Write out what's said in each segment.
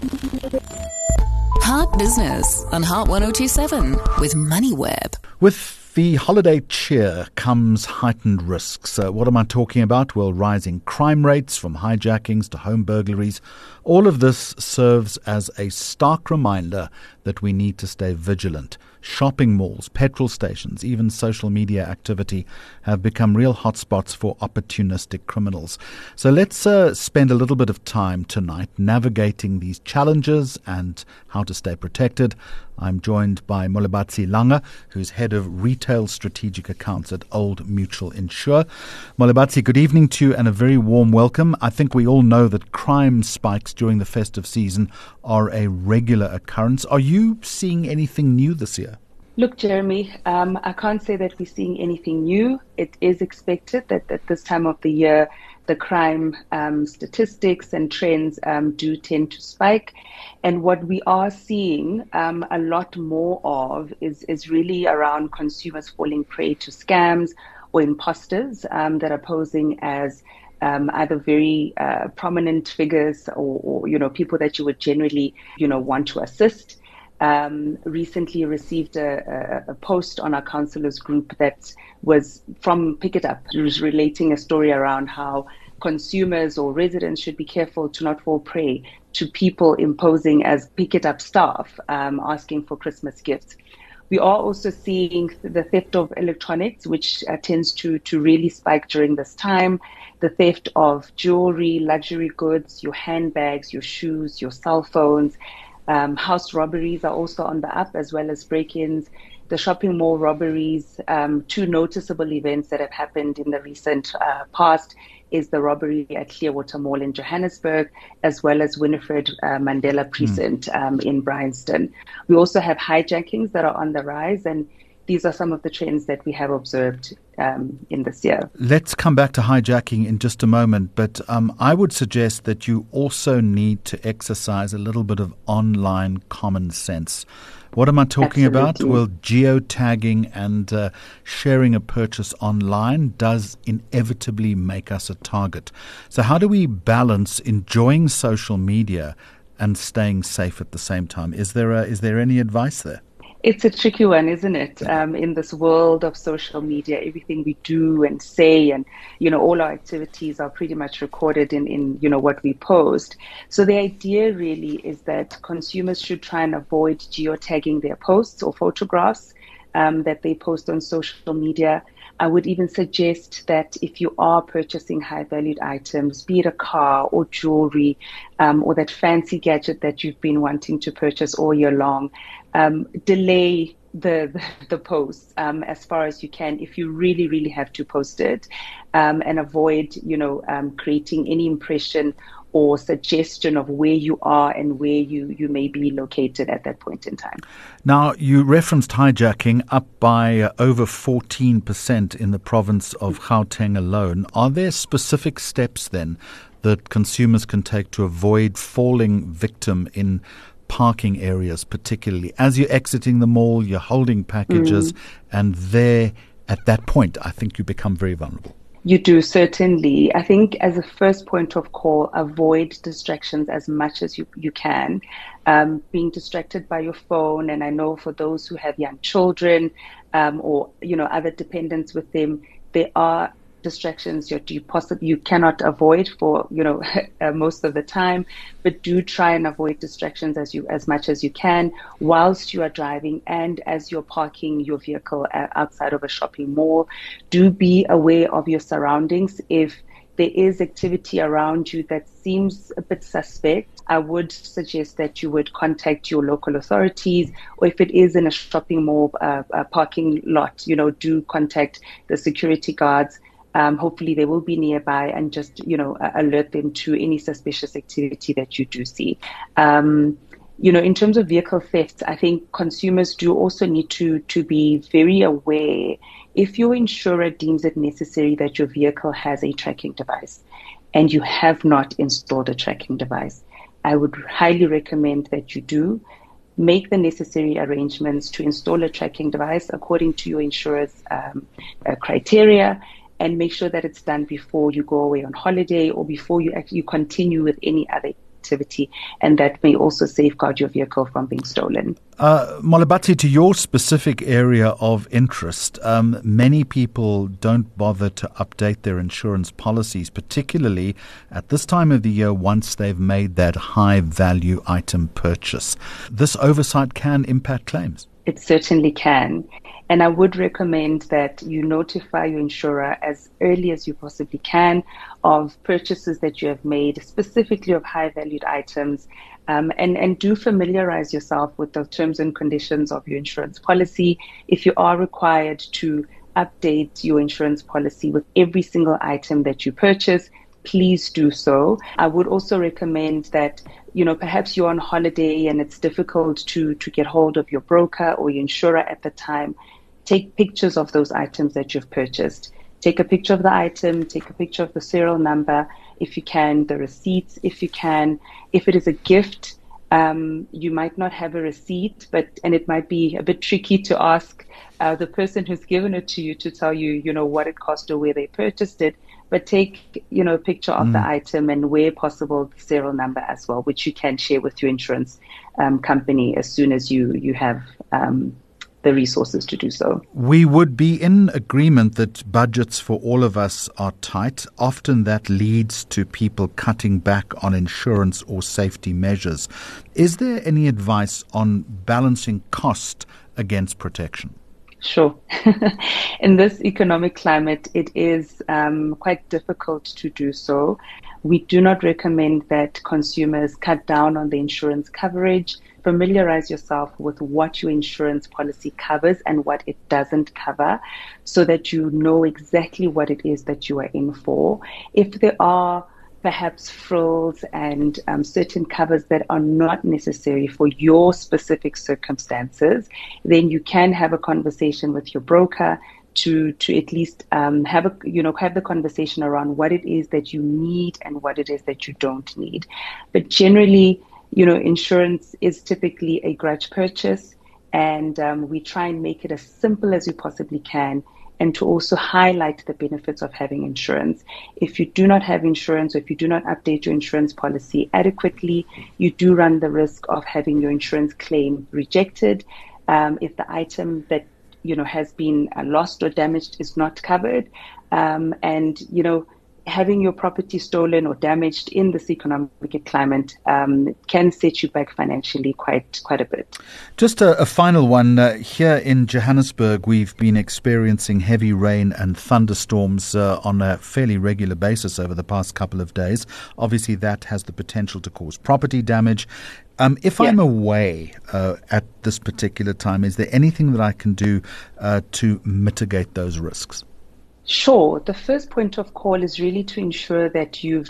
Heart Business on Heart 1027 with MoneyWeb. With the holiday cheer comes heightened risks. What am I talking about? Well, rising crime rates from hijackings to home burglaries. All of this serves as a stark reminder that we need to stay vigilant. Shopping malls, petrol stations, even social media activity have become real hotspots for opportunistic criminals. So let's spend a little bit of time tonight navigating these challenges and how to stay protected. I'm joined by Molebatsi Langa, who's head of retail strategic accounts at Old Mutual Insure. Molebatsi, good evening to you and a very warm welcome. I think we all know that crime spikes during the festive season are a regular occurrence. Are you seeing anything new this year? Look, Jeremy, I can't say that we're seeing anything new. It is expected that at this time of the year, the crime statistics and trends do tend to spike. And what we are seeing a lot more of is really around consumers falling prey to scams or imposters that are posing as either very prominent figures or people that you would generally, want to assist. Recently received a post on our councillors group that was from Pick It Up. It was relating a story around how consumers or residents should be careful to not fall prey to people imposing as Pick It Up staff, asking for Christmas gifts. We are also seeing the theft of electronics, which tends to really spike during this time. The theft of jewelry, luxury goods, your handbags, your shoes, your cell phones. House robberies are also on the up, as well as break-ins. The shopping mall robberies, two noticeable events that have happened in the recent past is the robbery at Clearwater Mall in Johannesburg, as well as Winifred Mandela Precinct in Bryanston. We also have hijackings that are on the rise, and these are some of the trends that we have observed in this year. Let's come back to hijacking in just a moment, but I would suggest that you also need to exercise a little bit of online common sense. What am I talking about? Well, geotagging and sharing a purchase online does inevitably make us a target. So how do we balance enjoying social media and staying safe at the same time? Is there any advice there? It's a tricky one, isn't it? In this world of social media, everything we do and say and, all our activities are pretty much recorded in what we post. So the idea really is that consumers should try and avoid geotagging their posts or photographs that they post on social media. I would even suggest that if you are purchasing high-valued items, be it a car or jewelry or that fancy gadget that you've been wanting to purchase all year long, delay the posts as far as you can if you really, really have to post it, and avoid, creating any impression or suggestion of where you are and where you may be located at that point in time. Now, you referenced hijacking up by over 14% in the province of Gauteng alone. Are there specific steps then that consumers can take to avoid falling victim in parking areas, particularly as you're exiting the mall, you're holding packages, and there at that point, I think you become very vulnerable? You do, certainly. I think as a first point of call, avoid distractions as much as you can. Being distracted by your phone, and I know for those who have young children or other dependents with them, there are distractions you cannot avoid for most of the time, but do try and avoid distractions as much as you can whilst you are driving and as you're parking your vehicle outside of a shopping mall. Do be aware of your surroundings. If there is activity around you that seems a bit suspect, I would suggest that you would contact your local authorities, or if it is in a shopping mall parking lot, do contact the security guards. Hopefully they will be nearby and just, alert them to any suspicious activity that you do see. In terms of vehicle thefts, I think consumers do also need to be very aware. If your insurer deems it necessary that your vehicle has a tracking device and you have not installed a tracking device, I would highly recommend that you do make the necessary arrangements to install a tracking device according to your insurer's criteria, and make sure that it's done before you go away on holiday or before you continue with any other activity, and that may also safeguard your vehicle from being stolen. Molabatsi, to your specific area of interest, many people don't bother to update their insurance policies, particularly at this time of the year once they've made that high-value item purchase. This oversight can impact claims. It certainly can. And I would recommend that you notify your insurer as early as you possibly can of purchases that you have made, specifically of high-valued items, and do familiarize yourself with the terms and conditions of your insurance policy. If you are required to update your insurance policy with every single item that you purchase, please do so. I would also recommend that, perhaps you're on holiday and it's difficult to get hold of your broker or your insurer at the time. Take pictures of those items that you've purchased. Take a picture of the item, take a picture of the serial number, if you can, the receipts, if you can. If it is a gift, you might not have a receipt, and it might be a bit tricky to ask the person who's given it to you to tell you, what it cost or where they purchased it. But take, a picture of the item and where possible the serial number as well, which you can share with your insurance company as soon as you have the resources to do so. We would be in agreement that budgets for all of us are tight. Often that leads to people cutting back on insurance or safety measures. Is there any advice on balancing cost against protection? Sure. In this economic climate, it is quite difficult to do so. We do not recommend that consumers cut down on the insurance coverage. Familiarize yourself with what your insurance policy covers and what it doesn't cover, so that you know exactly what it is that you are in for. If there are perhaps frills and certain covers that are not necessary for your specific circumstances, then you can have a conversation with your broker to at least have the conversation around what it is that you need and what it is that you don't need. But generally, insurance is typically a grudge purchase, and we try and make it as simple as we possibly can, and to also highlight the benefits of having insurance. If you do not have insurance, or if you do not update your insurance policy adequately, you do run the risk of having your insurance claim rejected. If the item that has been lost or damaged is not covered, and having your property stolen or damaged in this economic climate can set you back financially quite a bit. Just a final one. Here in Johannesburg, we've been experiencing heavy rain and thunderstorms on a fairly regular basis over the past couple of days. Obviously, that has the potential to cause property damage. If I'm away at this particular time, is there anything that I can do to mitigate those risks? Sure. The first point of call is really to ensure that you've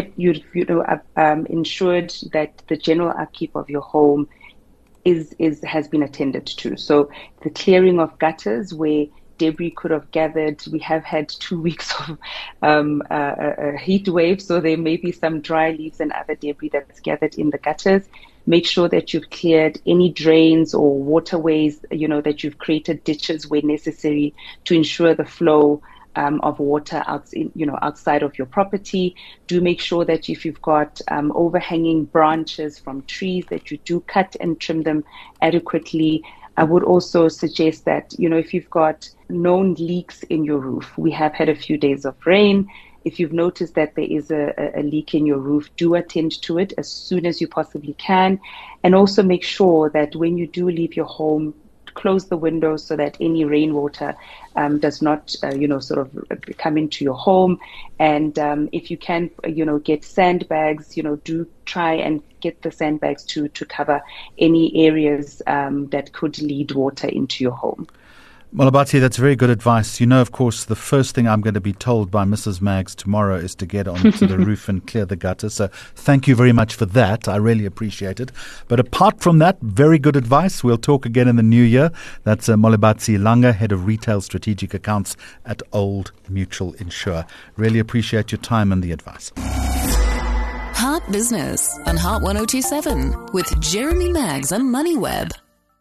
ensured that the general upkeep of your home has been attended to. So the clearing of gutters where debris could have gathered. We have had 2 weeks of a heat wave, so there may be some dry leaves and other debris that's gathered in the gutters. Make sure that you've cleared any drains or waterways, that you've created ditches where necessary to ensure the flow of water outside of your property. Do make sure that if you've got overhanging branches from trees, that you do cut and trim them adequately. I would also suggest that, if you've got known leaks in your roof, we have had a few days of rain. If you've noticed that there is a leak in your roof, do attend to it as soon as you possibly can. And also make sure that when you do leave your home, close the windows so that any rainwater does not, come into your home. And if you can, get sandbags, do try and get the sandbags to cover any areas that could lead water into your home. Molabatsi, that's very good advice. Of course, the first thing I'm going to be told by Mrs. Maggs tomorrow is to get onto the roof and clear the gutter. So thank you very much for that. I really appreciate it. But apart from that, very good advice. We'll talk again in the new year. That's Molabatsi Langa, Head of Retail Strategic Accounts at Old Mutual Insure. Really appreciate your time and the advice. Heart Business on Heart 102.7 with Jeremy Maggs and MoneyWeb.